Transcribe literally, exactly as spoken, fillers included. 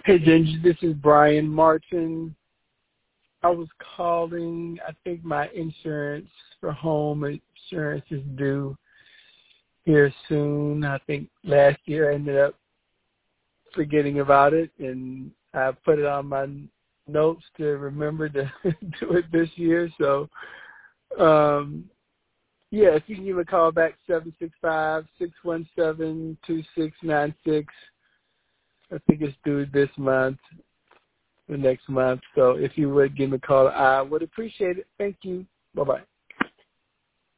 Hey, Ginger, this is Brian Martin. I was calling. I think my insurance for home insurance is due here soon. I think last year I ended up forgetting about it, and I put it on my notes to remember to do it this year. So, um, yeah, if you can give me a call back, seven six five, six one seven, two six nine six. I think it's due this month, the next month. So if you would give me a call, I would appreciate it. Thank you. Bye-bye.